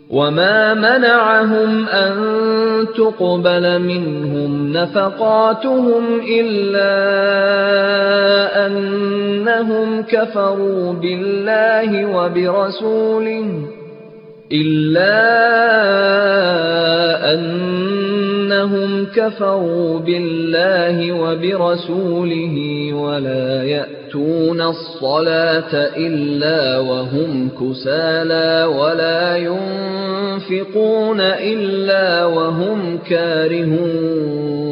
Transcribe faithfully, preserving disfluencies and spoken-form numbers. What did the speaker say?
وما منعهم أن تقبل منهم نفقاتهم إلا أنهم كفروا بالله وبرسوله إلا أنهم كفروا بالله وبرسوله ولا يأتون الصلاة إلا وهم كسالى ولا ينفقون إلا وهم كارهون